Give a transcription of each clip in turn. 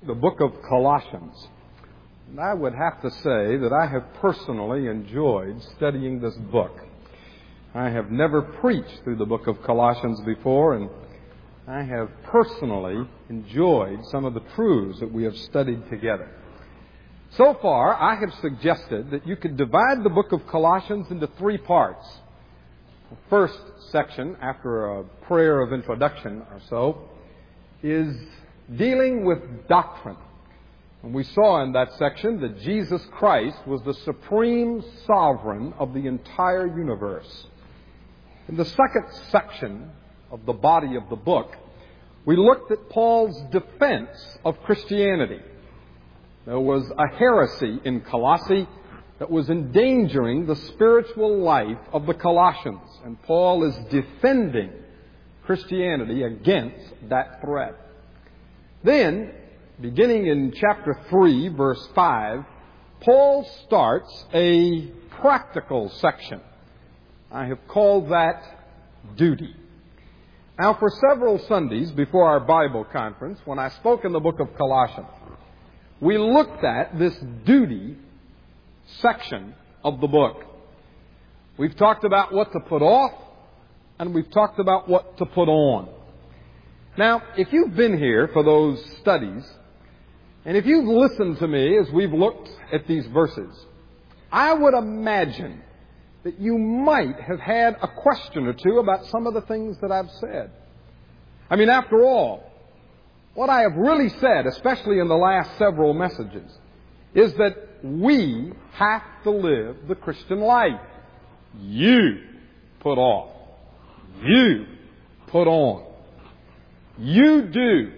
the book of Colossians. And I would have to say that I have personally enjoyed studying this book. I have never preached through the book of Colossians before, and I have personally enjoyed some of the truths that we have studied together. So far, I have suggested that you could divide the book of Colossians into three parts. The first section, after a prayer of introduction or so, is dealing with doctrine. And we saw in that section that Jesus Christ was the supreme sovereign of the entire universe. In the second section of the body of the book, we looked at Paul's defense of Christianity. There was a heresy in Colossae that was endangering the spiritual life of the Colossians, and Paul is defending Christianity against that threat. Then, beginning in chapter 3, verse 5, Paul starts a practical section. I have called that duty. Now, for several Sundays before our Bible conference, when I spoke in the book of Colossians, we looked at this duty section of the book. We've talked about what to put off, and we've talked about what to put on. Now, if you've been here for those studies, and if you've listened to me as we've looked at these verses, I would imagine that you might have had a question or two about some of the things that I've said. I mean, after all, what I have really said, especially in the last several messages, is that we have to live the Christian life. You put off. You put on. You do.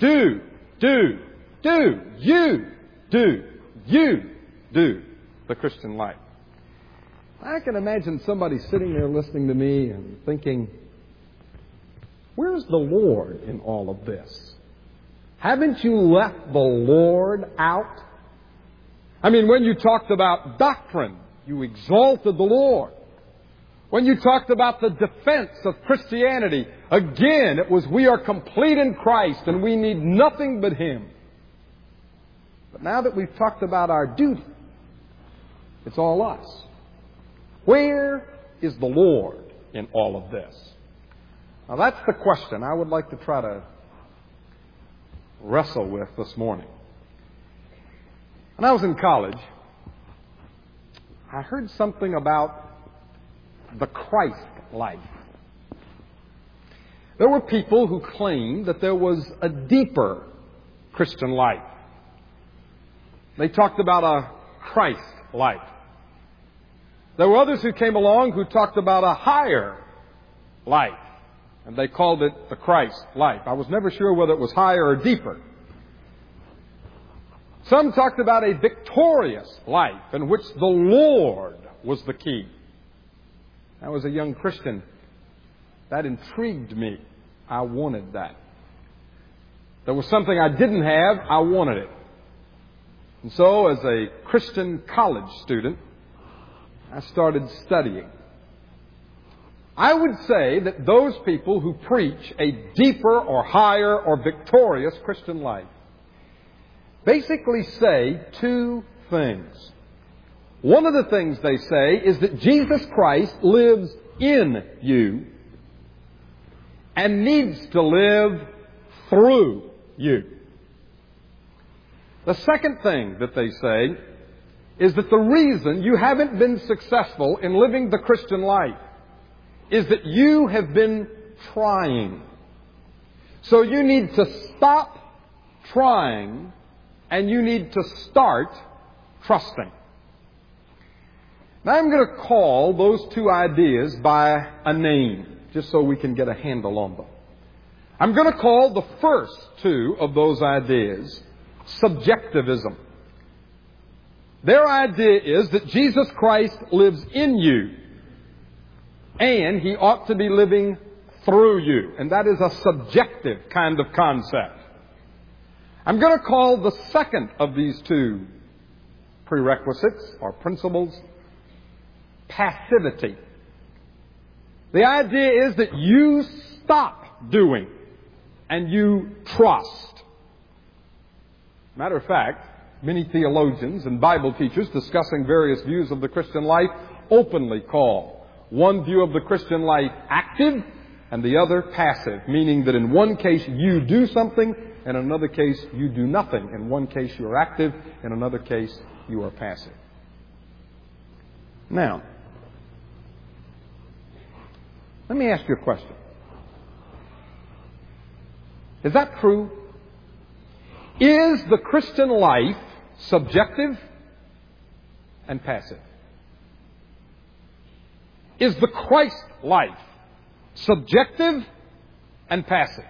You do the Christian life. I can imagine somebody sitting there listening to me and thinking, where's the Lord in all of this? Haven't you left the Lord out? I mean, when you talked about doctrine, you exalted the Lord. When you talked about the defense of Christianity, again, it was we are complete in Christ and we need nothing but Him. But now that we've talked about our duty, it's all us. Where is the Lord in all of this? Now that's the question I would like to try to wrestle with this morning. When I was in college, I heard something about the Christ life. There were people who claimed that there was a deeper Christian life. They talked about a Christ life. There were others who came along who talked about a higher life, and they called it the Christ life. I was never sure whether it was higher or deeper. Some talked about a victorious life in which the Lord was the key. I was a young Christian. That intrigued me. I wanted that. There was something I didn't have. I wanted it. And so, as a Christian college student, I started studying. I would say that those people who preach a deeper or higher or victorious Christian life basically say two things. One of the things they say is that Jesus Christ lives in you and needs to live through you. The second thing that they say is that the reason you haven't been successful in living the Christian life is that you have been trying. So you need to stop trying and you need to start trusting. Now I'm going to call those two ideas by a name, just so we can get a handle on them. I'm going to call the first two of those ideas subjectivism. Their idea is that Jesus Christ lives in you, and He ought to be living through you. And that is a subjective kind of concept. I'm going to call the second of these two prerequisites or principles passivity. The idea is that you stop doing and you trust. Matter of fact, many theologians and Bible teachers discussing various views of the Christian life openly call one view of the Christian life active and the other passive, meaning that in one case you do something, and in another case you do nothing. In one case you are active, in another case you are passive. Now, let me ask you a question. Is that true? Is the Christian life subjective and passive? Is the Christ life subjective and passive?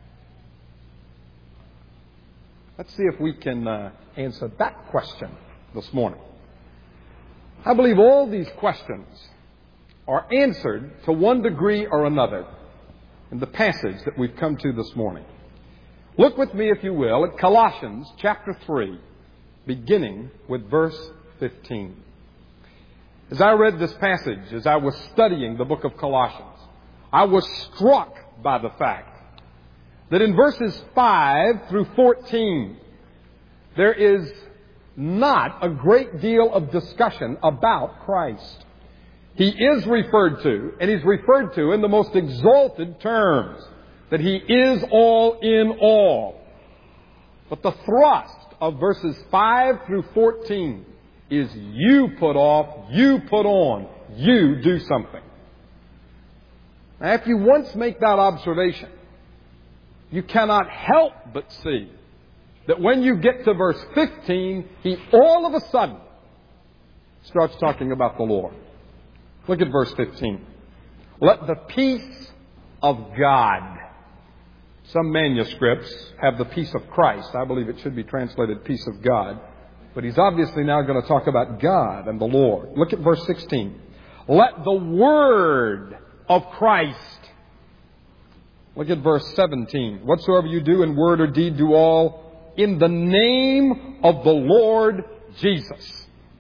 Let's see if we can answer that question this morning. I believe all these questions are answered to one degree or another in the passage that we've come to this morning. Look with me, if you will, at Colossians chapter 3, beginning with verse 15. As I read this passage, as I was studying the book of Colossians, I was struck by the fact that in verses 5 through 14, there is not a great deal of discussion about Christ. He is referred to, and He's referred to in the most exalted terms, that He is all in all. But the thrust of verses 5 through 14 is you put off, you put on, you do something. Now, if you once make that observation, you cannot help but see that when you get to verse 15, He all of a sudden starts talking about the Lord. Look at verse 15. Let the peace of God. Some manuscripts have the peace of Christ. I believe it should be translated peace of God. But he's obviously now going to talk about God and the Lord. Look at verse 16. Let the word of Christ. Look at verse 17. Whatsoever you do in word or deed, do all in the name of the Lord Jesus.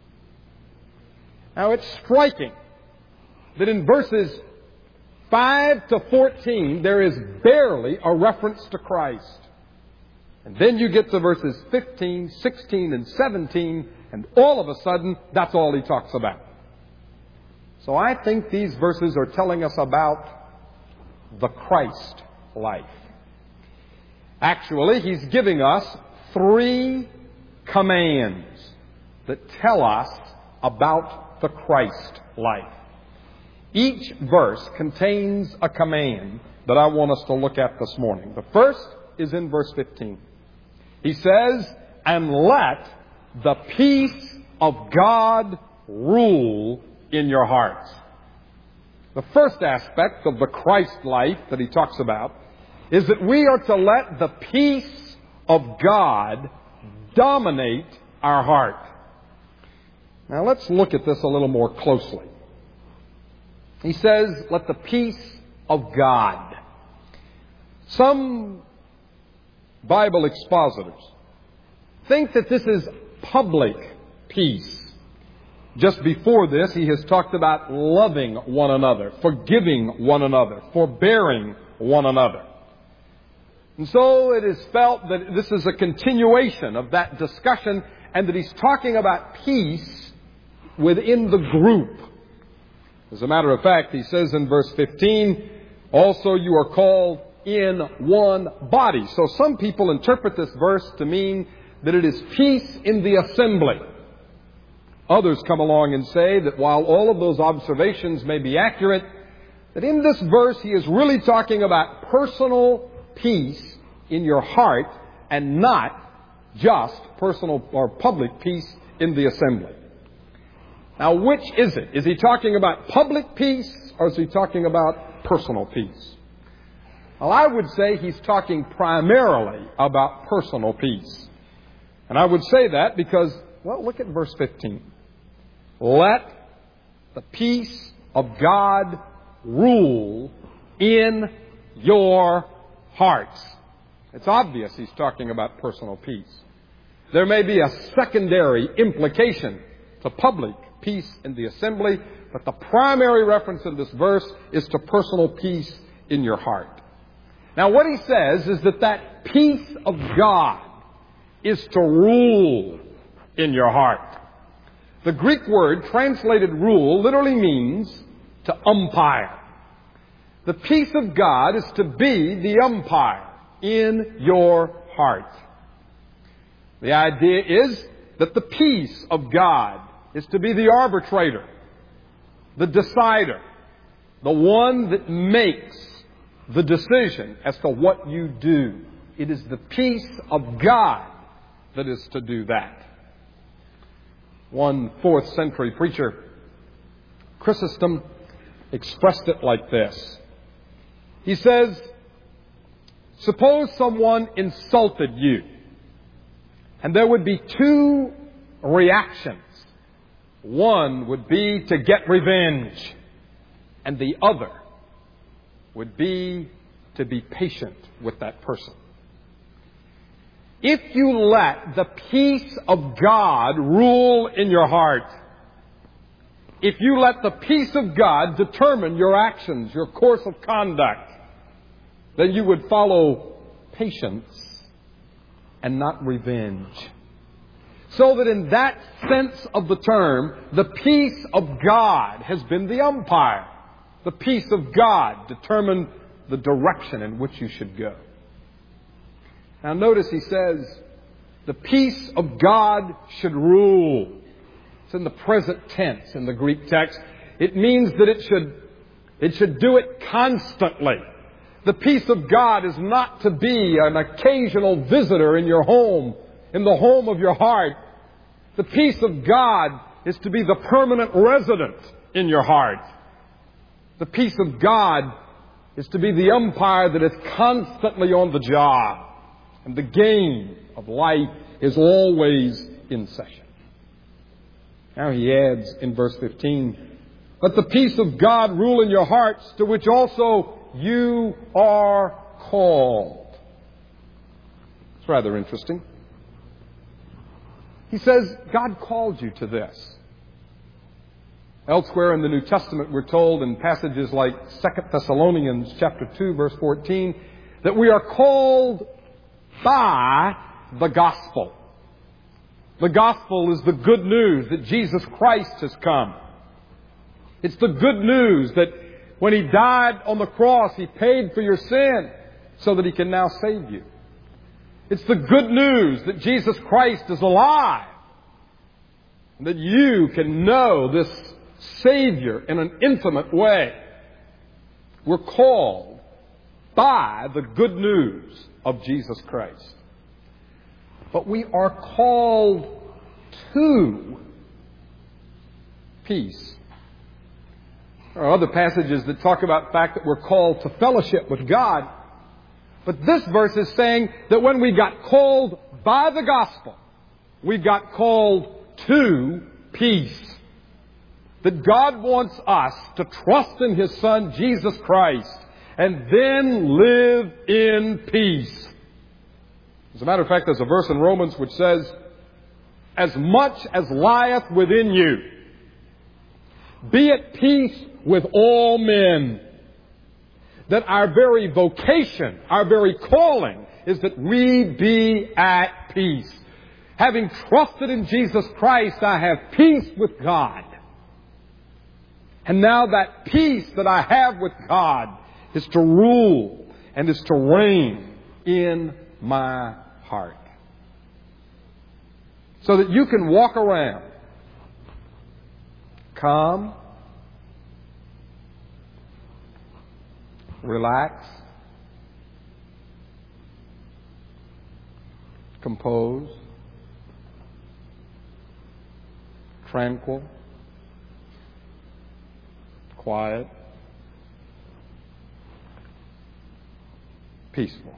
Now it's striking that in verses 5 to 14, there is barely a reference to Christ. And then you get to verses 15, 16, and 17, and all of a sudden, that's all he talks about. So I think these verses are telling us about the Christ life. Actually, he's giving us 3 commands that tell us about the Christ life. Each verse contains a command that I want us to look at this morning. The first is in verse 15. He says, and let the peace of God rule in your hearts. The first aspect of the Christ life that he talks about is that we are to let the peace of God dominate our heart. Now let's look at this a little more closely. He says, let the peace of God. Some Bible expositors think that this is public peace. Just before this, he has talked about loving one another, forgiving one another, forbearing one another. And so it is felt that this is a continuation of that discussion and that he's talking about peace within the group. As a matter of fact, he says in verse 15, also you are called in one body. So some people interpret this verse to mean that it is peace in the assembly. Others come along and say that while all of those observations may be accurate, that in this verse he is really talking about personal peace in your heart and not just personal or public peace in the assembly. Now, which is it? Is he talking about public peace or is he talking about personal peace? Well, I would say he's talking primarily about personal peace. And I would say that because, well, look at verse 15. Let the peace of God rule in your hearts. It's obvious he's talking about personal peace. There may be a secondary implication to public peace in the assembly, but the primary reference in this verse is to personal peace in your heart. Now, what he says is that peace of God is to rule in your heart. The Greek word translated rule literally means to umpire. The peace of God is to be the umpire in your heart. The idea is that the peace of God is to be the arbitrator, the decider, the one that makes the decision as to what you do. It is the peace of God that is to do that. One 4th century preacher, Chrysostom, expressed it like this. He says, suppose someone insulted you, and there would be two reactions. One would be to get revenge, and the other would be to be patient with that person. If you let the peace of God rule in your heart, if you let the peace of God determine your actions, your course of conduct, then you would follow patience and not revenge. So that in that sense of the term, the peace of God has been the umpire. The peace of God determined the direction in which you should go. Now notice he says, the peace of God should rule. It's in the present tense in the Greek text. It means that it should do it constantly. The peace of God is not to be an occasional visitor in your home, in the home of your heart. The peace of God is to be the permanent resident in your heart. The peace of God is to be the umpire that is constantly on the job. And the game of life is always in session. Now he adds in verse 15, let the peace of God rule in your hearts, to which also you are called. It's rather interesting. He says, God called you to this. Elsewhere in the New Testament, we're told in passages like 2 Thessalonians chapter 2, verse 14, that we are called by the gospel. The gospel is the good news that Jesus Christ has come. It's the good news that when He died on the cross, He paid for your sin so that He can now save you. It's the good news that Jesus Christ is alive and that you can know this Savior in an intimate way. We're called by the good news of Jesus Christ. But we are called to peace. There are other passages that talk about the fact that we're called to fellowship with God. But this verse is saying that when we got called by the gospel, we got called to peace. That God wants us to trust in His Son, Jesus Christ, and then live in peace. As a matter of fact, there's a verse in Romans which says, as much as lieth within you, be at peace with all men. That our very vocation, our very calling, is that we be at peace. Having trusted in Jesus Christ, I have peace with God. And now that peace that I have with God is to rule and is to reign in my heart. So that you can walk around calm, relaxed, composed, tranquil, quiet, peaceful.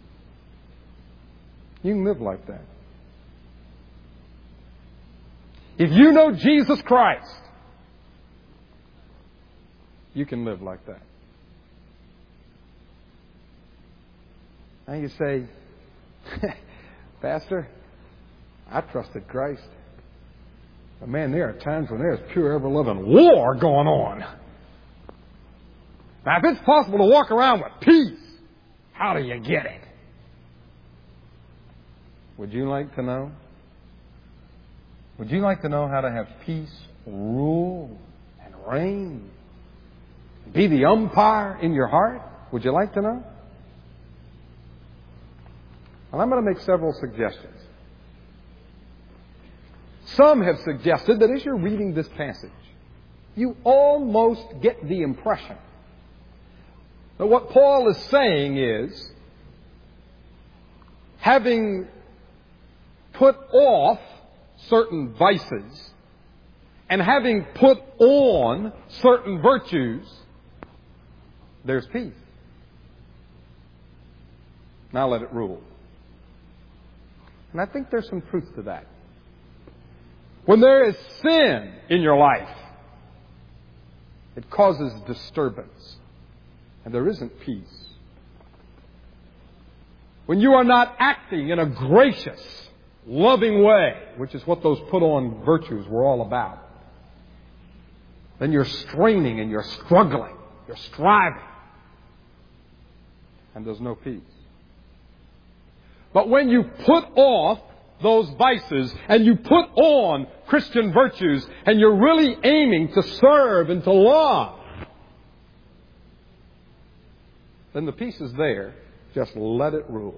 You can live like that. If you know Jesus Christ, you can live like that. Now you say, Pastor, I trusted Christ. But man, there are times when there's pure ever-loving war going on. Now, if it's possible to walk around with peace, how do you get it? Would you like to know? Would you like to know how to have peace rule and reign? Be the umpire in your heart? Would you like to know? Well, I'm going to make several suggestions. Some have suggested that as you're reading this passage, you almost get the impression that what Paul is saying is, having put off certain vices and having put on certain virtues, there's peace. Now let it rule. And I think there's some truth to that. When there is sin in your life, it causes disturbance, and there isn't peace. When you are not acting in a gracious, loving way, which is what those put-on virtues were all about, then you're straining and you're struggling, you're striving, and there's no peace. But when you put off those vices and you put on Christian virtues and you're really aiming to serve and to love, then the peace is there. Just let it rule.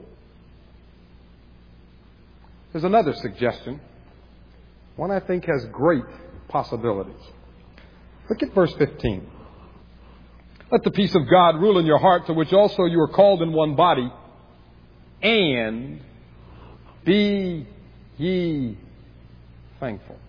There's another suggestion, one I think has great possibilities. Look at verse 15. Let the peace of God rule in your heart, to which also you are called in one body, and be ye thankful.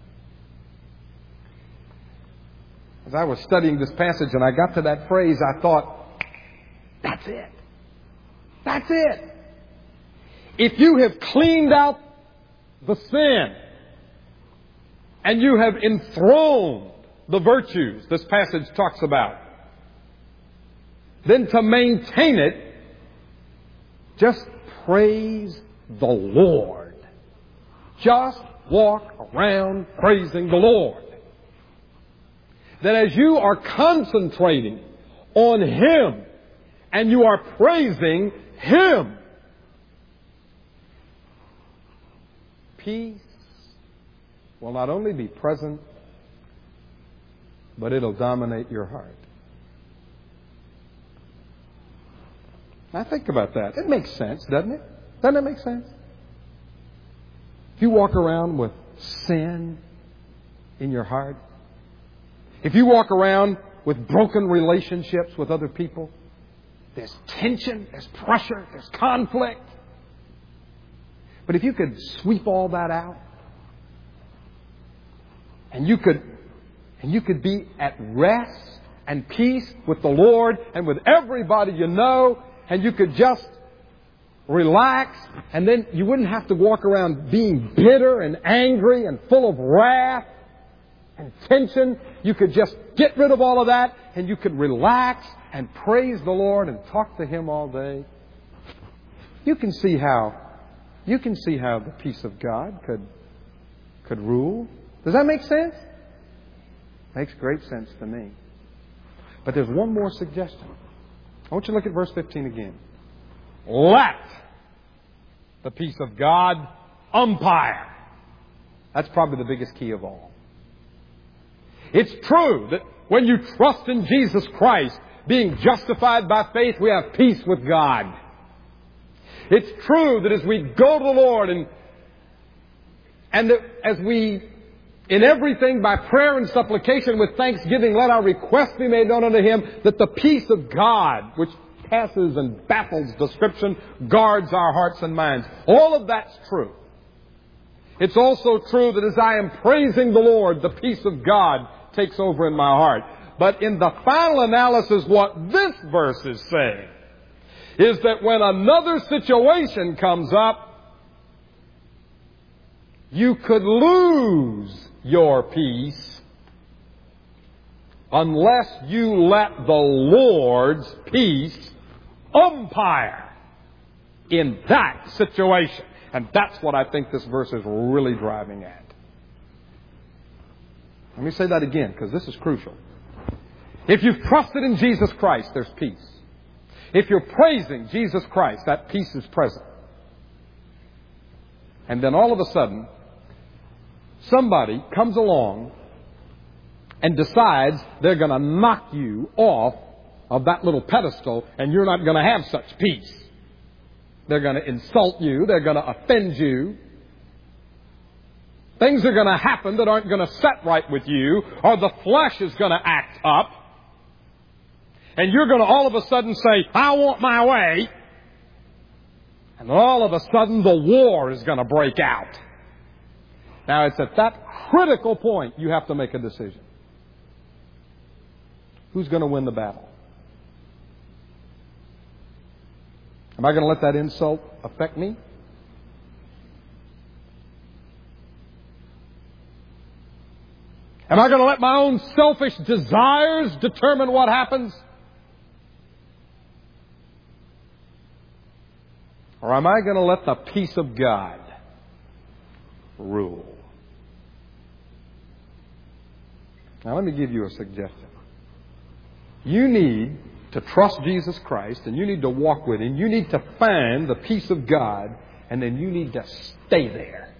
As I was studying this passage and I got to that phrase, I thought, that's it. That's it. If you have cleaned out the sin and you have enthroned the virtues this passage talks about, then to maintain it, just praise the Lord. Just walk around praising the Lord. That as you are concentrating on Him and you are praising Him, peace will not only be present, but it'll dominate your heart. Now think about that. It makes sense, doesn't it? Doesn't it make sense? If you walk around with sin in your heart, if you walk around with broken relationships with other people, there's tension, there's pressure, there's conflict. But if you could sweep all that out, and you could be at rest and peace with the Lord and with everybody you know, and you could just relax, and then you wouldn't have to walk around being bitter and angry and full of wrath and tension. You could just get rid of all of that, and you could relax and praise the Lord and talk to Him all day. You can see how the peace of God could rule. Does that make sense? Makes great sense to me. But there's one more suggestion. I want you to look at verse 15 again. Let the peace of God umpire. That's probably the biggest key of all. It's true that when you trust in Jesus Christ, being justified by faith, we have peace with God. It's true that as we go to the Lord and that as we, in everything by prayer and supplication with thanksgiving, let our requests be made known unto Him, that the peace of God, which passes and baffles description, guards our hearts and minds. All of that's true. It's also true that as I am praising the Lord, the peace of God takes over in my heart. But in the final analysis, what this verse is saying is that when another situation comes up, you could lose your peace unless you let the Lord's peace umpire in that situation. And that's what I think this verse is really driving at. Let me say that again, because this is crucial. If you've trusted in Jesus Christ, there's peace. If you're praising Jesus Christ, that peace is present. And then all of a sudden, somebody comes along and decides they're going to knock you off of that little pedestal, and you're not going to have such peace. They're going to insult you. They're going to offend you. Things are going to happen that aren't going to set right with you, or the flesh is going to act up. And you're going to all of a sudden say, I want my way. And all of a sudden the war is going to break out. Now it's at that critical point you have to make a decision. Who's going to win the battle? Am I going to let that insult affect me? Am I going to let my own selfish desires determine what happens? Or am I going to let the peace of God rule? Now let me give you a suggestion. You need to trust Jesus Christ, and you need to walk with Him. You need to find the peace of God, and then you need to stay there.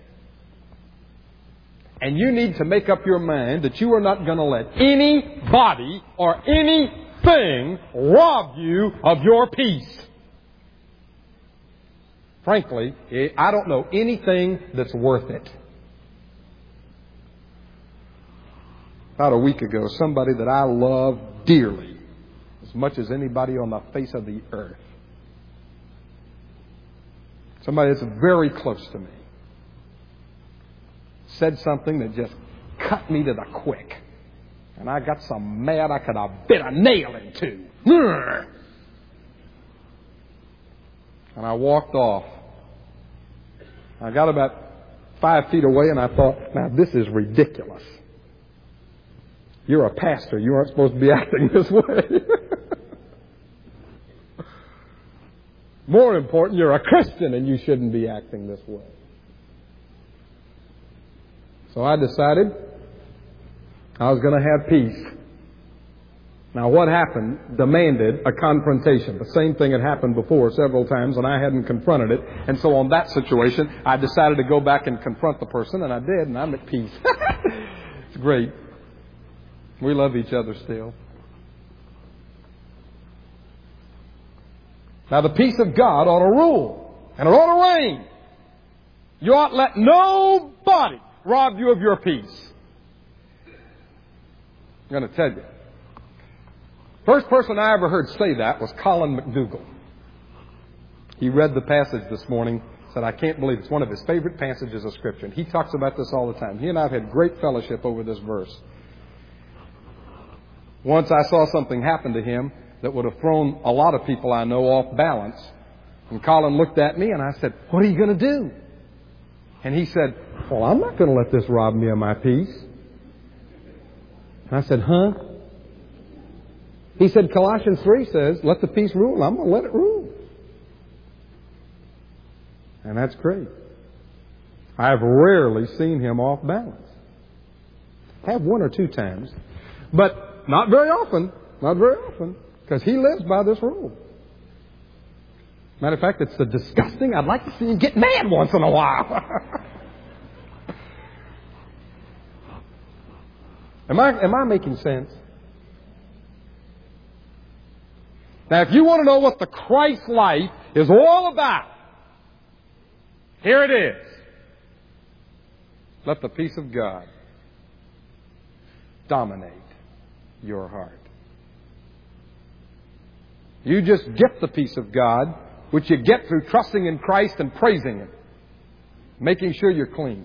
And you need to make up your mind that you are not going to let anybody or anything rob you of your peace. Frankly, I don't know anything that's worth it. About a week ago, somebody that I love dearly, as much as anybody on the face of the earth, somebody that's very close to me, said something that just cut me to the quick. And I got so mad I could have bit a nail in two. And I walked off. I got about 5 feet away and I thought, now this is ridiculous. You're a pastor. You aren't supposed to be acting this way. More important, you're a Christian and you shouldn't be acting this way. So I decided I was going to have peace. Now what happened demanded a confrontation. The same thing had happened before several times and I hadn't confronted it. And so on that situation, I decided to go back and confront the person, and I did, and I'm at peace. It's great. We love each other still. Now the peace of God ought to rule, and it ought to reign. You ought to let nobody rob you of your peace. I'm going to tell you. First person I ever heard say that was Colin McDougall. He read the passage this morning, said, I can't believe it's one of his favorite passages of Scripture. And he talks about this all the time. He and I have had great fellowship over this verse. Once I saw something happen to him that would have thrown a lot of people I know off balance. And Colin looked at me and I said, what are you going to do? And he said, well, I'm not going to let this rob me of my peace. And I said, huh? He said, Colossians 3 says, let the peace rule. I'm going to let it rule. And that's great. I've rarely seen him off balance. I have 1 or 2 times. But not very often. Not very often. Because he lives by this rule. Matter of fact, it's so disgusting. I'd like to see him get mad once in a while. Am I making sense? Now, if you want to know what the Christ life is all about, here it is. Let the peace of God dominate your heart. You just get the peace of God, which you get through trusting in Christ and praising Him, making sure you're clean.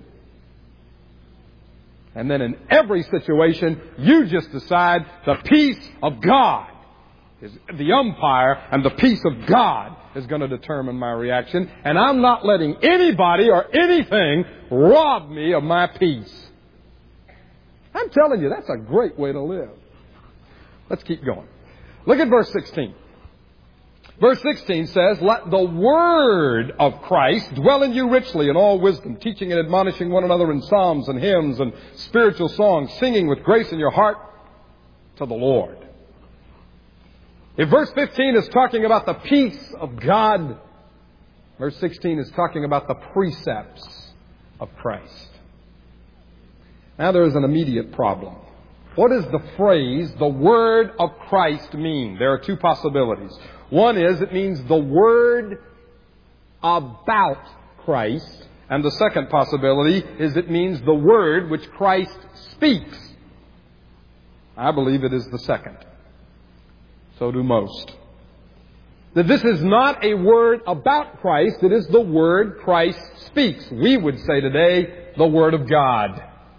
And then in every situation, you just decide the peace of God is the umpire, and the peace of God is going to determine my reaction. And I'm not letting anybody or anything rob me of my peace. I'm telling you, that's a great way to live. Let's keep going. Look at verse 16. Verse 16 says, let the word of Christ dwell in you richly in all wisdom, teaching and admonishing one another in psalms and hymns and spiritual songs, singing with grace in your heart to the Lord. If verse 15 is talking about the peace of God, verse 16 is talking about the precepts of Christ. Now there is an immediate problem. What does the phrase, the Word of Christ, mean? There are two possibilities. One is it means the Word about Christ. And the second possibility is it means the Word which Christ speaks. I believe it is the second. So do most. That this is not a word about Christ, it is the Word Christ speaks. We would say today, the Word of God.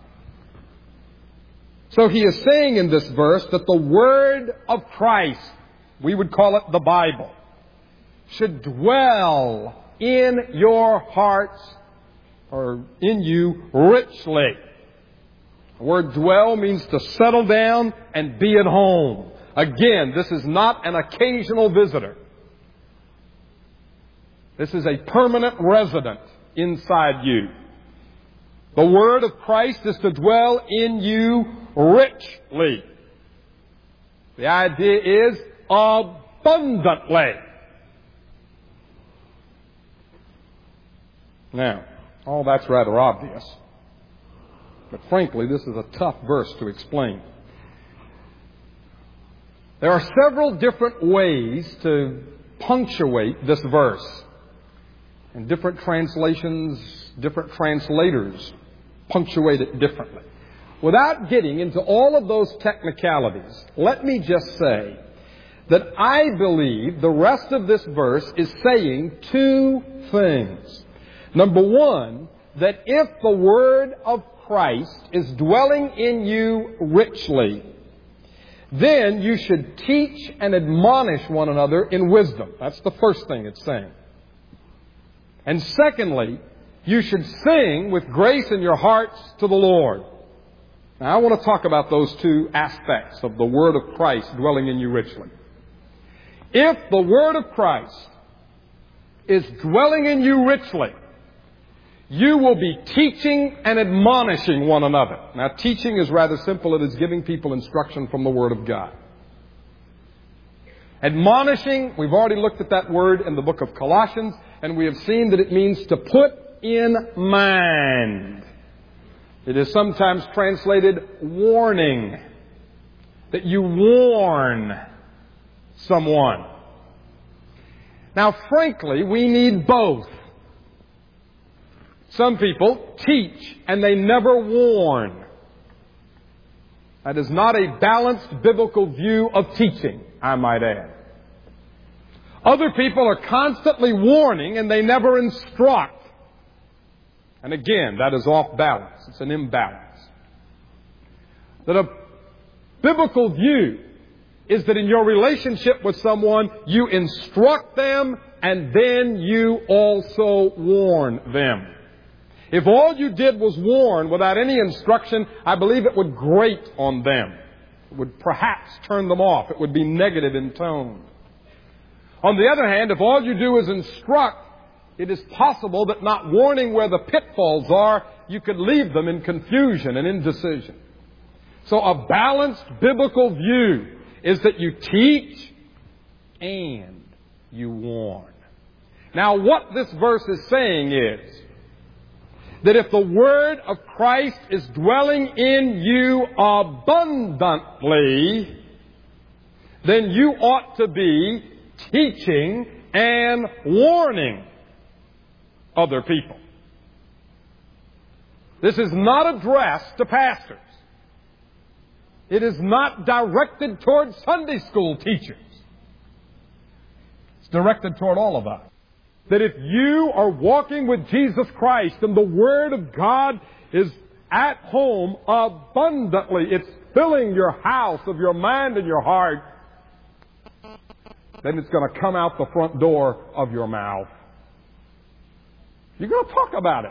So he is saying in this verse that the Word of Christ, we would call it the Bible, should dwell in your hearts or in you richly. The word dwell means to settle down and be at home. Again, this is not an occasional visitor. This is a permanent resident inside you. The Word of Christ is to dwell in you richly. The idea is abundantly. Now, all that's rather obvious. But frankly, this is a tough verse to explain. There are several different ways to punctuate this verse. And different translations, different translators punctuate it differently. Without getting into all of those technicalities, let me just say that I believe the rest of this verse is saying two things. Number one, that if the Word of Christ is dwelling in you richly, then you should teach and admonish one another in wisdom. That's the first thing it's saying. And secondly, you should sing with grace in your hearts to the Lord. Now, I want to talk about those two aspects of the Word of Christ dwelling in you richly. If the Word of Christ is dwelling in you richly, you will be teaching and admonishing one another. Now, teaching is rather simple. It is giving people instruction from the Word of God. Admonishing, we've already looked at that word in the book of Colossians, and we have seen that it means to put in mind. It is sometimes translated warning, that you warn someone. Now, frankly, we need both. Some people teach and they never warn. That is not a balanced biblical view of teaching, I might add. Other people are constantly warning and they never instruct. And again, that is off balance. It's an imbalance. That a biblical view is that in your relationship with someone, you instruct them and then you also warn them. If all you did was warn without any instruction, I believe it would grate on them. It would perhaps turn them off. It would be negative in tone. On the other hand, if all you do is instruct, it is possible that not warning where the pitfalls are, you could leave them in confusion and indecision. So a balanced biblical view is that you teach and you warn. Now, what this verse is saying is that if the Word of Christ is dwelling in you abundantly, then you ought to be teaching and warning other people. This is not addressed to pastors. It is not directed toward Sunday school teachers. It's directed toward all of us. That if you are walking with Jesus Christ and the Word of God is at home abundantly, it's filling your house of your mind and your heart, then it's going to come out the front door of your mouth. You're going to talk about it.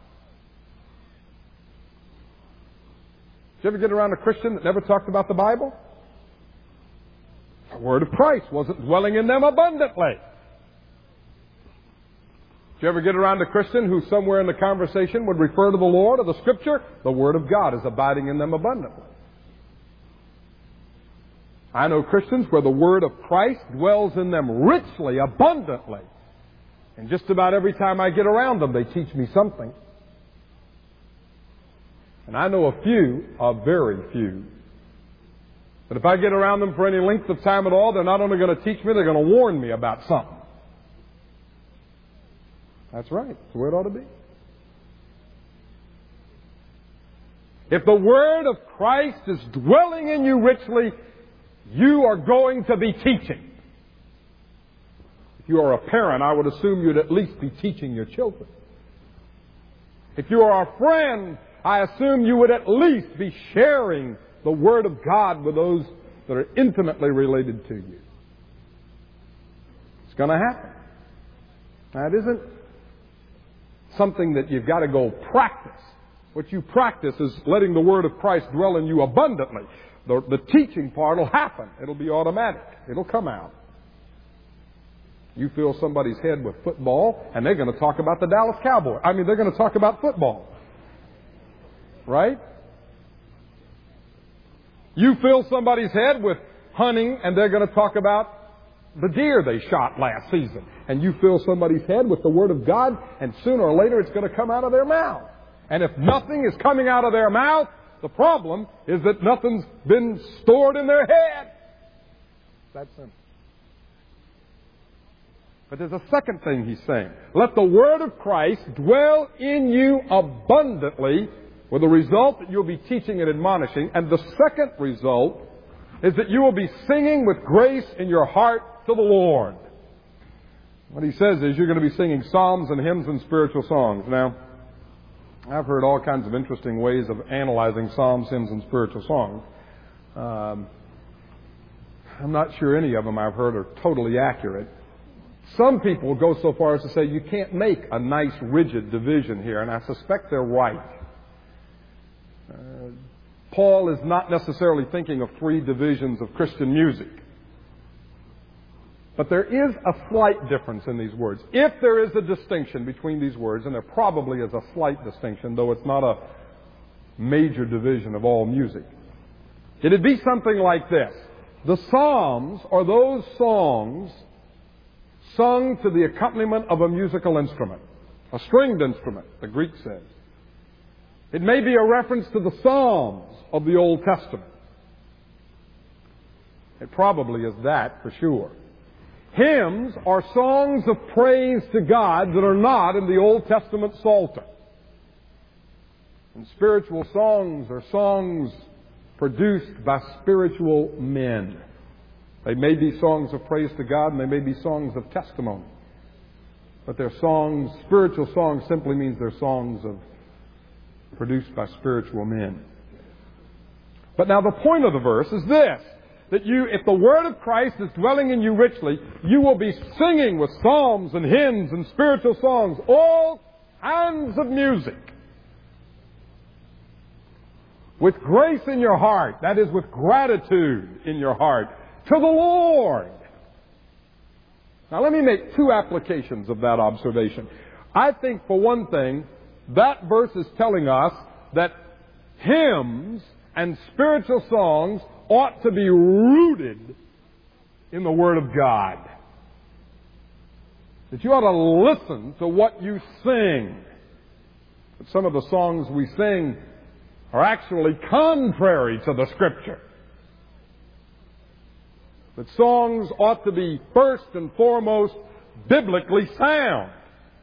Did you ever get around a Christian that never talked about the Bible? The Word of Christ wasn't dwelling in them abundantly. Did you ever get around a Christian who somewhere in the conversation would refer to the Lord or the Scripture? The Word of God is abiding in them abundantly. I know Christians where the Word of Christ dwells in them richly, abundantly. And just about every time I get around them, they teach me something. And I know a few, a very few, that if I get around them for any length of time at all, they're not only going to teach me, they're going to warn me about something. That's right. That's the way it ought to be. If the Word of Christ is dwelling in you richly, you are going to be teaching. If you are a parent, I would assume you'd at least be teaching your children. If you are a friend, I assume you would at least be sharing the Word of God with those that are intimately related to you. It's going to happen. Now, it isn't something that you've got to go practice. What you practice is letting the Word of Christ dwell in you abundantly. The teaching part will happen. It'll be automatic. It'll come out. You fill somebody's head with football, and they're going to talk about the Dallas Cowboys. They're going to talk about football. Right? You fill somebody's head with hunting, and they're going to talk about the deer they shot last season. And you fill somebody's head with the Word of God, and sooner or later it's going to come out of their mouth. And if nothing is coming out of their mouth, the problem is that nothing's been stored in their head. That's simple. But there's a second thing he's saying. Let the Word of Christ dwell in you abundantly, with the result that you'll be teaching and admonishing. And the second result is that you will be singing with grace in your heart to the Lord. What he says is you're going to be singing psalms and hymns and spiritual songs. Now, I've heard all kinds of interesting ways of analyzing psalms, hymns, and spiritual songs. I'm not sure any of them I've heard are totally accurate. Some people go so far as to say you can't make a nice, rigid division here, and I suspect they're right. Paul is not necessarily thinking of three divisions of Christian music. But there is a slight difference in these words. If there is a distinction between these words, and there probably is a slight distinction, though it's not a major division of all music, it'd be something like this. The Psalms are those songs sung to the accompaniment of a musical instrument, a stringed instrument, the Greek says. It may be a reference to the Psalms of the Old Testament. It probably is that for sure. Hymns are songs of praise to God that are not in the Old Testament Psalter. And spiritual songs are songs produced by spiritual men. They may be songs of praise to God, and they may be songs of testimony. But they're songs, spiritual songs simply means they're songs produced by spiritual men. But now the point of the verse is this, that if the Word of Christ is dwelling in you richly, you will be singing with psalms and hymns and spiritual songs, all kinds of music. With grace in your heart, that is, with gratitude in your heart, to the Lord. Now let me make two applications of that observation. I think, for one thing, that verse is telling us that hymns and spiritual songs ought to be rooted in the Word of God. That you ought to listen to what you sing. But some of the songs we sing are actually contrary to the Scripture. That songs ought to be first and foremost biblically sound.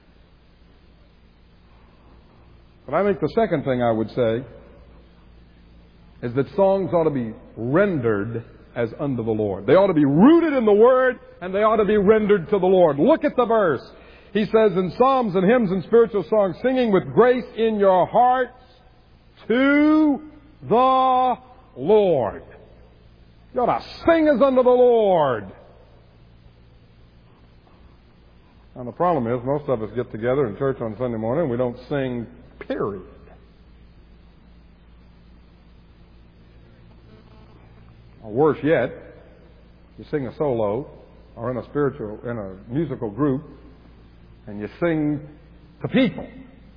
But I think the second thing I would say is that songs ought to be rendered as unto the Lord. They ought to be rooted in the Word, and they ought to be rendered to the Lord. Look at the verse. He says, in psalms and hymns and spiritual songs, singing with grace in your hearts to the Lord. You ought to sing as unto the Lord. And the problem is, most of us get together in church on Sunday morning and we don't sing, period. Or worse yet, you sing a solo or in a musical group, and you sing to people.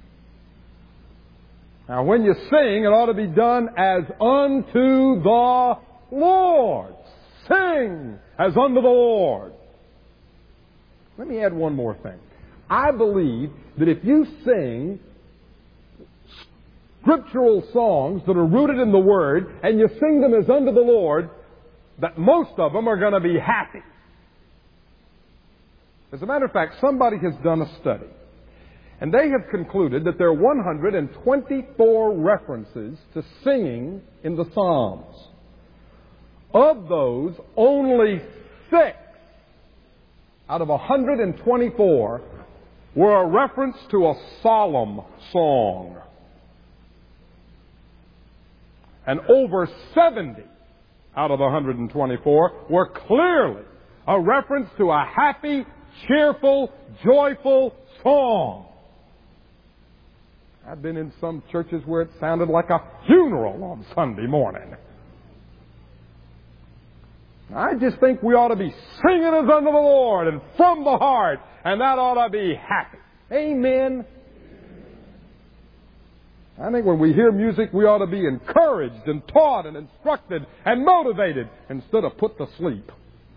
Now, when you sing, it ought to be done as unto the Lord. Sing as unto the Lord. Let me add one more thing. I believe that if you sing scriptural songs that are rooted in the Word, and you sing them as unto the Lord, that most of them are going to be happy. As a matter of fact, somebody has done a study, and they have concluded that there are 124 references to singing in the Psalms. Of those, only 6 out of 124 were a reference to a solemn song. And over 70 out of the 124 were clearly a reference to a happy, cheerful, joyful song. I've been in some churches where it sounded like a funeral on Sunday morning. I just think we ought to be singing as unto the Lord and from the heart, and that ought to be happy. Amen. I think when we hear music, we ought to be encouraged and taught and instructed and motivated instead of put to sleep.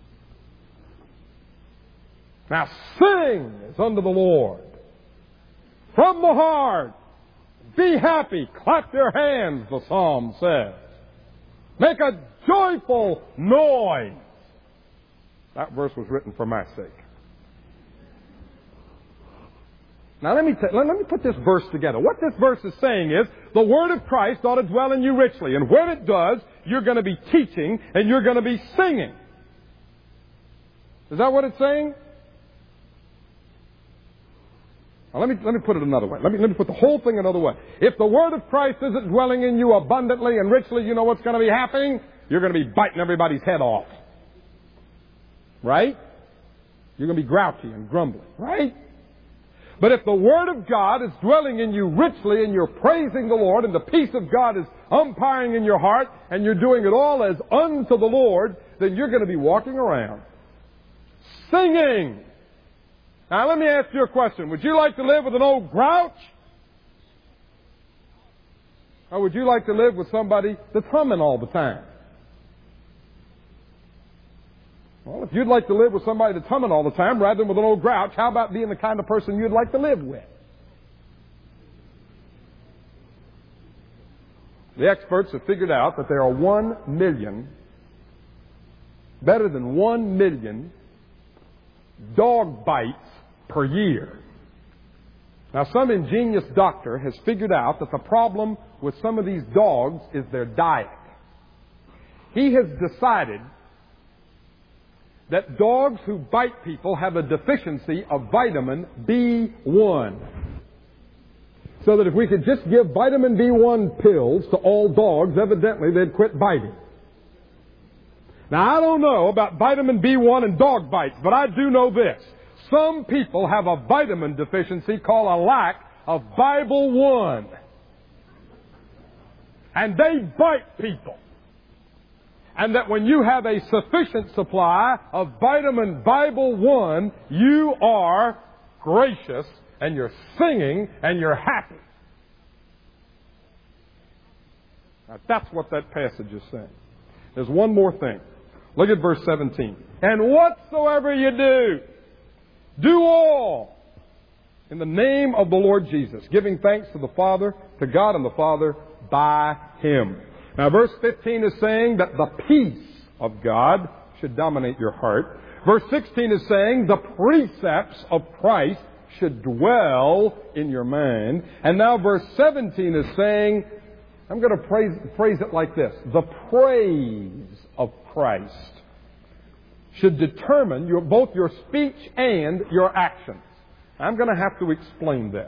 Now sing as unto the Lord from the heart. Be happy. Clap your hands, the psalm says. Make a joyful noise. That verse was written for my sake. Now let me put this verse together. What this verse is saying is, the Word of Christ ought to dwell in you richly. And when it does, you're going to be teaching and you're going to be singing. Is that what it's saying? Now, let me put it another way. Let me put the whole thing another way. If the Word of Christ isn't dwelling in you abundantly and richly, you know what's going to be happening? You're going to be biting everybody's head off. Right? You're going to be grouchy and grumbling. Right? But if the Word of God is dwelling in you richly and you're praising the Lord and the peace of God is umpiring in your heart and you're doing it all as unto the Lord, then you're going to be walking around singing. Now let me ask you a question. Would you like to live with an old grouch? Or would you like to live with somebody that's humming all the time? Well, if you'd like to live with somebody that's humming all the time rather than with an old grouch, how about being the kind of person you'd like to live with? The experts have figured out that there are 1 million, better than 1 million dog bites per year. Now, some ingenious doctor has figured out that the problem with some of these dogs is their diet. He has decided that dogs who bite people have a deficiency of vitamin B1. So that if we could just give vitamin B1 pills to all dogs, evidently they'd quit biting. Now, I don't know about vitamin B1 and dog bites, but I do know this. Some people have a vitamin deficiency called a lack of Bible 1. And they bite people. And that when you have a sufficient supply of vitamin Bible 1, you are gracious and you're singing and you're happy. Now, that's what that passage is saying. There's one more thing. Look at verse 17. And whatsoever you do, do all in the name of the Lord Jesus, giving thanks to the Father, to God and the Father by Him. Now, verse 15 is saying that the peace of God should dominate your heart. Verse 16 is saying the precepts of Christ should dwell in your mind. And now verse 17 is saying, I'm going to phrase it like this. The praise of Christ should determine both your speech and your actions. I'm going to have to explain this.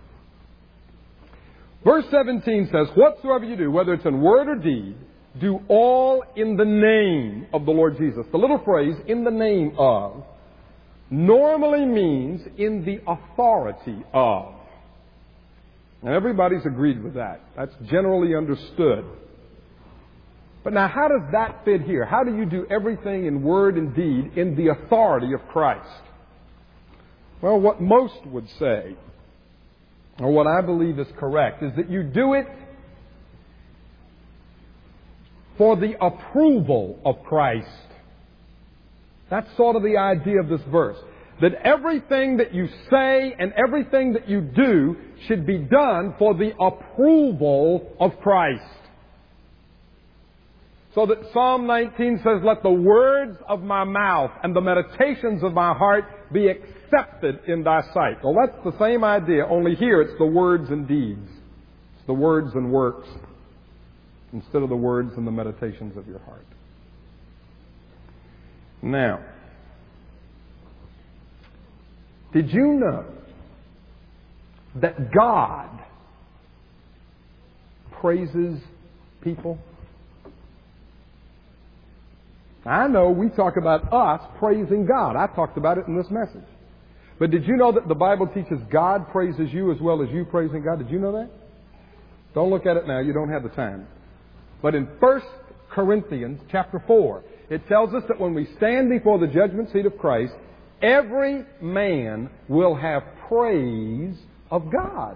Verse 17 says, whatsoever you do, whether it's in word or deed, do all in the name of the Lord Jesus. The little phrase, in the name of, normally means in the authority of. And everybody's agreed with that. That's generally understood. But now, how does that fit here? How do you do everything in word and deed in the authority of Christ? Well, what most would say, or what I believe is correct, is that you do it for the approval of Christ. That's sort of the idea of this verse. that everything that you say and everything that you do should be done for the approval of Christ. So that Psalm 19 says, let the words of my mouth and the meditations of my heart be accepted in thy sight. Well, that's the same idea, only here it's the words and deeds. It's the words and works instead of the words and the meditations of your heart. Now, did you know that God praises people? I know we talk about us praising God. I talked about it in this message. But did you know that the Bible teaches God praises you as well as you praising God? Did you know that? Don't look at it now. You don't have the time. But in 1 Corinthians chapter 4, it tells us that when we stand before the judgment seat of Christ, every man will have praise of God.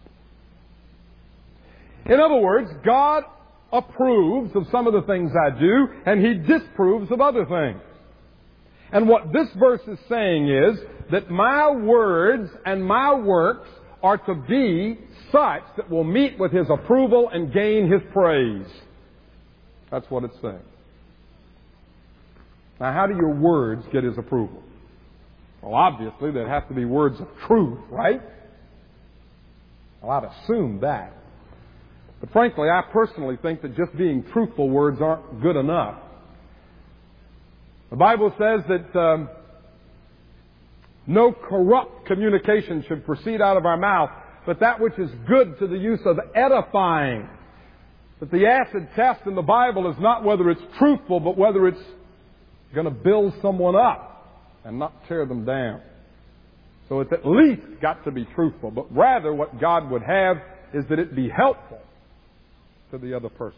In other words, God approves of some of the things I do, and He disapproves of other things. And what this verse is saying is that my words and my works are to be such that will meet with His approval and gain His praise. That's what it's saying. Now, how do your words get His approval? Well, obviously, there have to be words of truth, right? Well, I'd assume that. But frankly, I personally think that just being truthful words aren't good enough. The Bible says that no corrupt communication should proceed out of our mouth, but that which is good to the use of edifying. But the acid test in the Bible is not whether it's truthful, but whether it's going to build someone up and not tear them down. So it's at least got to be truthful, but rather what God would have is that it be helpful to the other person.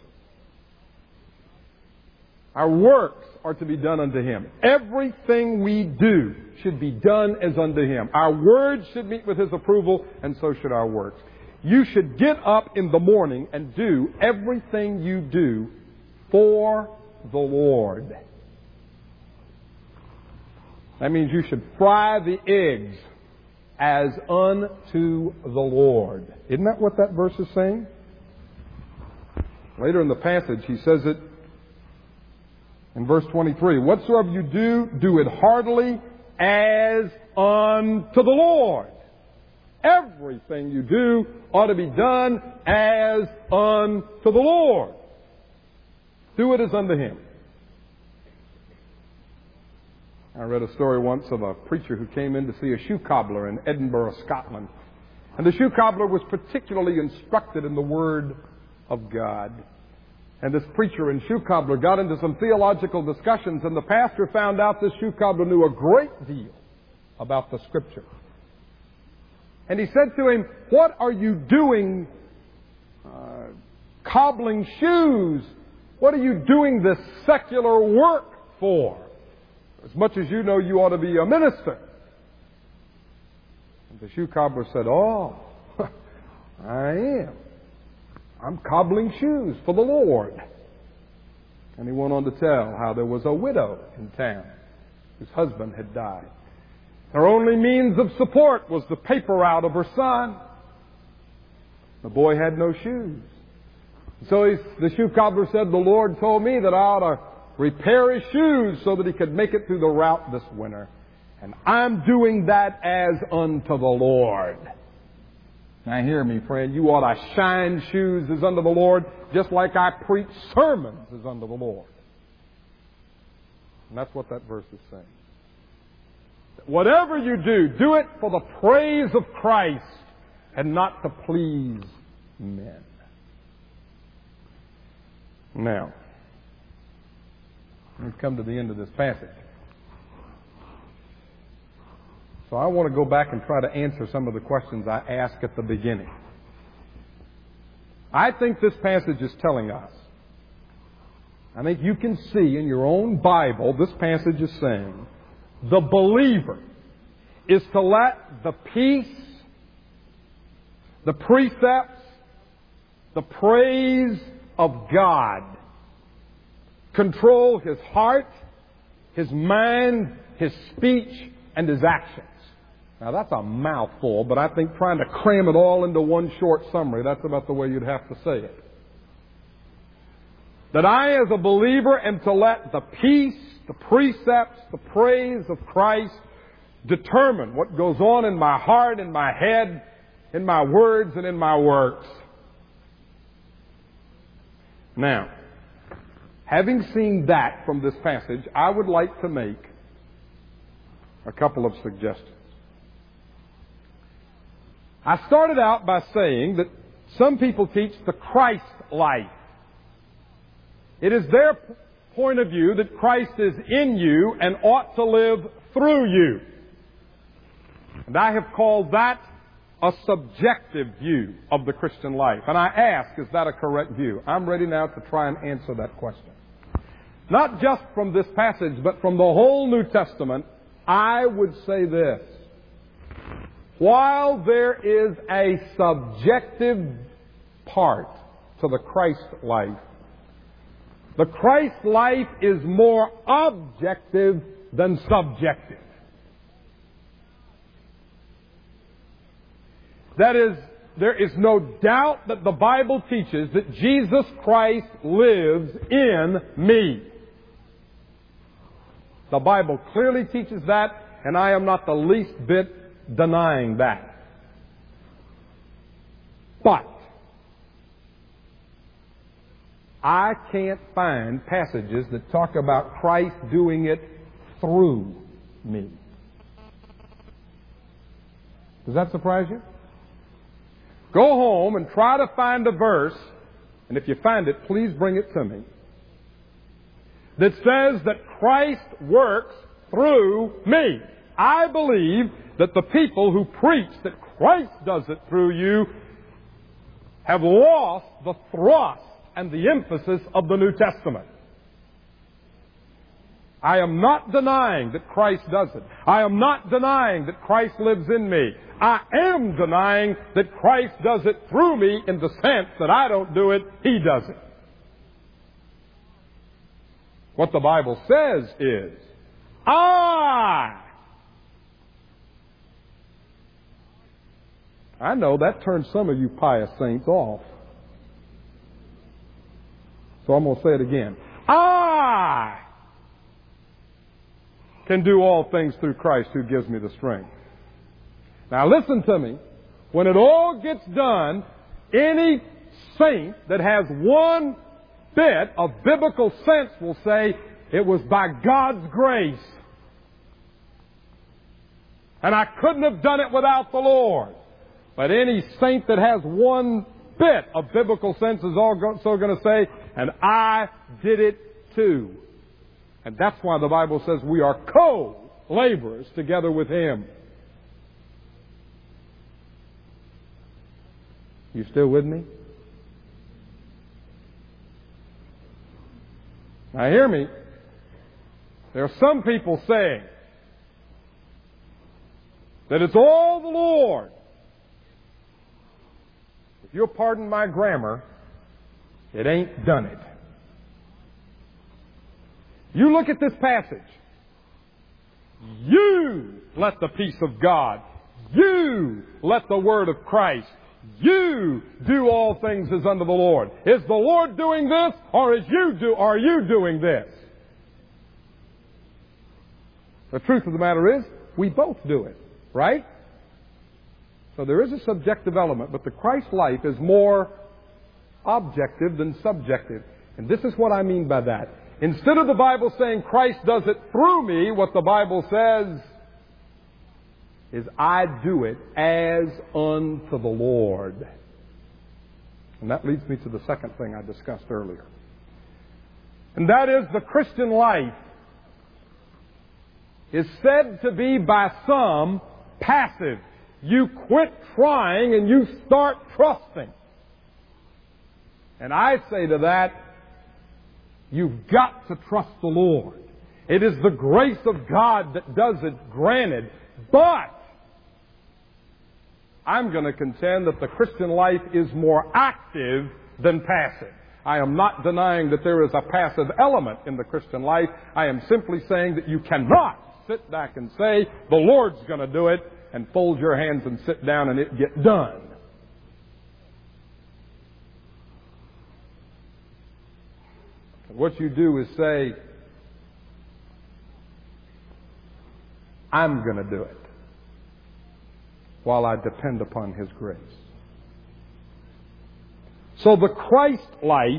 Our works are to be done unto Him. Everything we do should be done as unto Him. Our words should meet with His approval, and so should our works. You should get up in the morning and do everything you do for the Lord. That means you should fry the eggs as unto the Lord. Isn't that what that verse is saying? Later in the passage, he says it in verse 23. Whatsoever you do, do it heartily as unto the Lord. Everything you do ought to be done as unto the Lord. Do it as unto Him. I read a story once of a preacher who came in to see a shoe cobbler in Edinburgh, Scotland. And the shoe cobbler was particularly instructed in the Word of God. And this preacher and shoe cobbler got into some theological discussions, and the pastor found out this shoe cobbler knew a great deal about the Scripture. And he said to him, "What are you doing cobbling shoes? What are you doing this secular work for? As much as you know, you ought to be a minister." And the shoe cobbler said, "Oh, I am. I'm cobbling shoes for the Lord." And he went on to tell how there was a widow in town whose husband had died. Her only means of support was the paper route of her son. The boy had no shoes. So the shoe cobbler said, "The Lord told me that I ought to repair his shoes so that he could make it through the route this winter. And I'm doing that as unto the Lord." Now hear me, friend. You ought to shine shoes as unto the Lord, just like I preach sermons as unto the Lord. And that's what that verse is saying. Whatever you do, do it for the praise of Christ and not to please men. Now, we've come to the end of this passage. So I want to go back and try to answer some of the questions I asked at the beginning. I think this passage is telling us, I think you can see in your own Bible, this passage is saying, the believer is to let the peace, the precepts, the praise of God control his heart, his mind, his speech, and His actions. Now that's a mouthful, but I think trying to cram it all into one short summary, that's about the way you'd have to say it. That I as a believer am to let the peace, the precepts, the praise of Christ determine what goes on in my heart, in my head, in my words, and in my works. Now, having seen that from this passage, I would like to make a couple of suggestions. I started out by saying that some people teach the Christ life. It is their point of view that Christ is in you and ought to live through you. And I have called that a subjective view of the Christian life. And I ask, is that a correct view? I'm ready now to try and answer that question. Not just from this passage, but from the whole New Testament, I would say this. While there is a subjective part to the Christ life, the Christ life is more objective than subjective. That is, there is no doubt that the Bible teaches that Jesus Christ lives in me. The Bible clearly teaches that, and I am not the least bit denying that. But I can't find passages that talk about Christ doing it through me. Does that surprise you? Go home and try to find a verse, and if you find it, please bring it to me, that says that Christ works through me. I believe that the people who preach that Christ does it through you have lost the thrust and the emphasis of the New Testament. I am not denying that Christ does it. I am not denying that Christ lives in me. I am denying that Christ does it through me in the sense that I don't do it, He does it. What the Bible says is, I know that turns some of you pious saints off. So I'm going to say it again. I can do all things through Christ who gives me the strength. Now listen to me. When it all gets done, any saint that has one bit of biblical sense will say, it was by God's grace. And I couldn't have done it without the Lord. But any saint that has one bit of biblical sense is also going to say, and I did it too. And that's why the Bible says we are co-laborers together with Him. You still with me? Now hear me. There are some people saying that it's all the Lord. If you'll pardon my grammar, it ain't done it. You look at this passage. You let the peace of God. You let the word of Christ. You do all things as unto the Lord. Is the Lord doing this, or are you doing this? The truth of the matter is, we both do it, right? So there is a subjective element, but the Christ life is more objective than subjective. And this is what I mean by that. Instead of the Bible saying Christ does it through me, what the Bible says is I do it as unto the Lord. And that leads me to the second thing I discussed earlier. And that is the Christian life is said to be by some passive. You quit trying and you start trusting. And I say to that, you've got to trust the Lord. It is the grace of God that does it, granted. But I'm going to contend that the Christian life is more active than passive. I am not denying that there is a passive element in the Christian life. I am simply saying that you cannot sit back and say, the Lord's going to do it, and fold your hands and sit down and it get done. What you do is say, I'm going to do it while I depend upon His grace. So the Christ life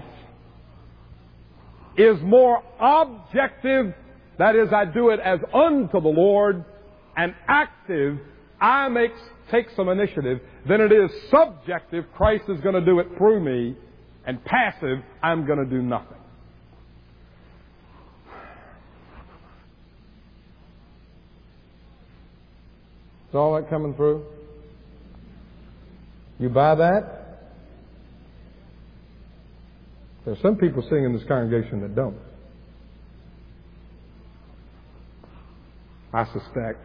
is more objective, that is, I do it as unto the Lord, and active, I take some initiative, than it is subjective, Christ is going to do it through me, and passive, I'm going to do nothing. Is all that coming through? You buy that? There's some people sitting in this congregation that don't. I suspect.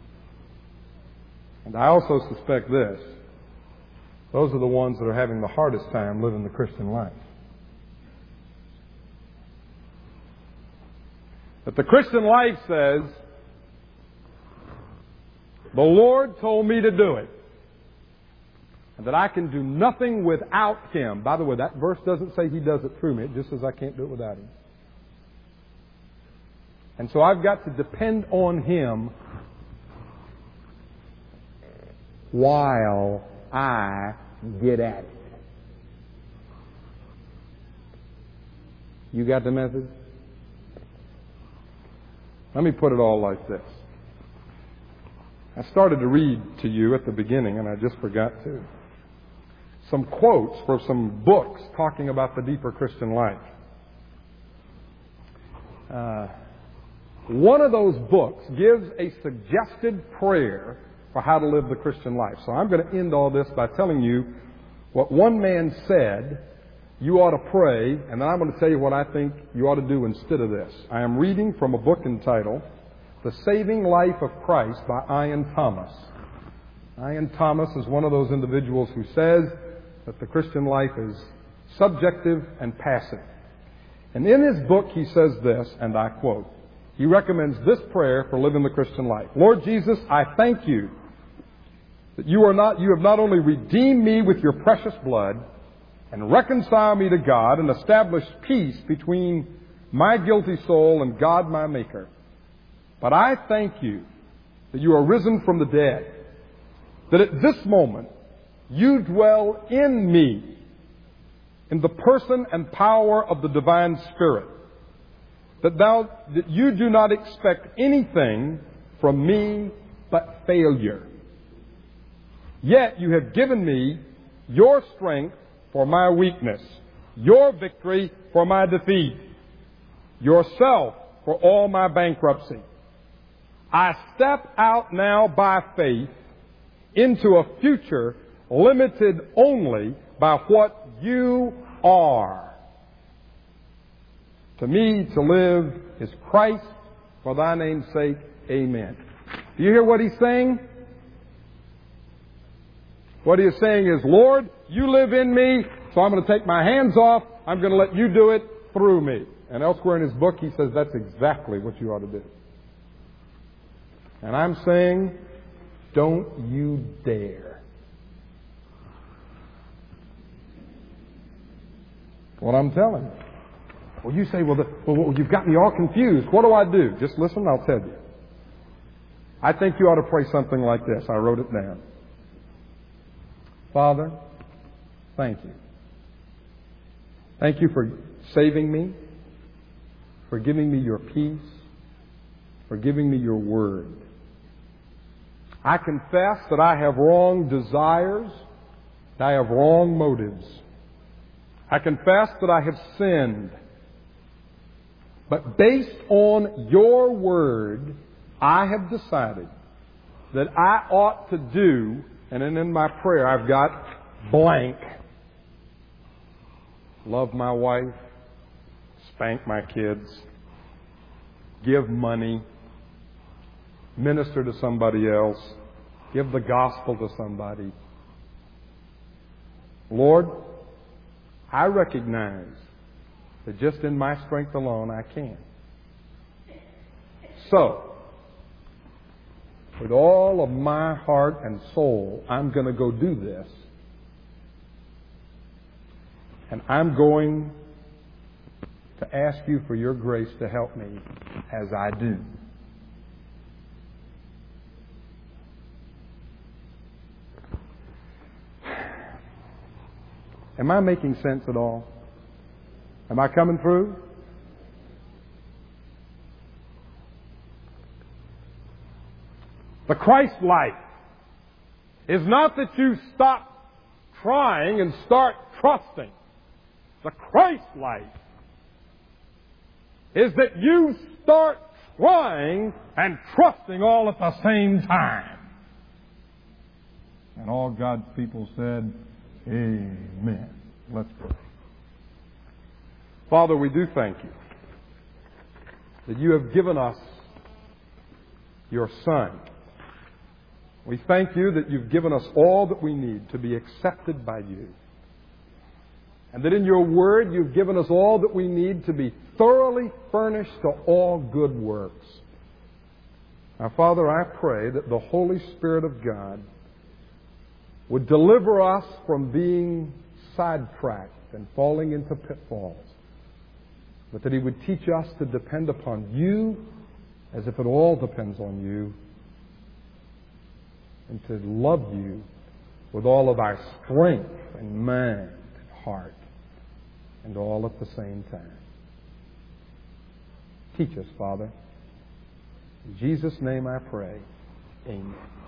And I also suspect this. Those are the ones that are having the hardest time living the Christian life. But the Christian life says, the Lord told me to do it, and that I can do nothing without Him. By the way, that verse doesn't say He does it through me. It just says I can't do it without Him. And so I've got to depend on Him while I get at it. You got the message? Let me put it all like this. I started to read to you at the beginning, and I just forgot to. Some quotes from some books talking about the deeper Christian life. One of those books gives a suggested prayer for how to live the Christian life. So I'm going to end all this by telling you what one man said you ought to pray, and then I'm going to tell you what I think you ought to do instead of this. I am reading from a book entitled The Saving Life of Christ by Ian Thomas. Ian Thomas is one of those individuals who says that the Christian life is subjective and passive. And in his book he says this, and I quote, he recommends this prayer for living the Christian life. Lord Jesus, I thank you that you have not only redeemed me with your precious blood and reconciled me to God and established peace between my guilty soul and God my Maker, but I thank you that you are risen from the dead, that at this moment you dwell in me in the person and power of the divine Spirit, that you do not expect anything from me but failure. Yet you have given me your strength for my weakness, your victory for my defeat, yourself for all my bankruptcy. I step out now by faith into a future limited only by what you are. To me, to live is Christ, for thy name's sake, amen. Do you hear what he's saying? What he is saying is, Lord, you live in me, so I'm going to take my hands off. I'm going to let you do it through me. And elsewhere in his book, he says that's exactly what you ought to do. And I'm saying, don't you dare. What I'm telling you. Well, you say, well, you've got me all confused. What do I do? Just listen, I'll tell you. I think you ought to pray something like this. I wrote it down. Father, thank you. Thank you for saving me, for giving me your peace, for giving me your word. I confess that I have wrong desires, that I have wrong motives. I confess that I have sinned. But based on your word, I have decided that I ought to do, and then in my prayer I've got blank. Love my wife, spank my kids, give money, minister to somebody else, give the gospel to somebody. Lord, I recognize that just in my strength alone I can't. So, with all of my heart and soul, I'm going to go do this. And I'm going to ask you for your grace to help me as I do. Am I making sense at all? Am I coming through? The Christ life is not that you stop trying and start trusting. The Christ life is that you start trying and trusting all at the same time. And all God's people said, amen. Let's pray. Father, we do thank you that you have given us your Son. We thank you that you've given us all that we need to be accepted by you. And that in your word you've given us all that we need to be thoroughly furnished to all good works. Now, Father, I pray that the Holy Spirit of God would deliver us from being sidetracked and falling into pitfalls, but that He would teach us to depend upon you as if it all depends on you, and to love you with all of our strength and mind and heart, and all at the same time. Teach us, Father. In Jesus' name I pray. Amen.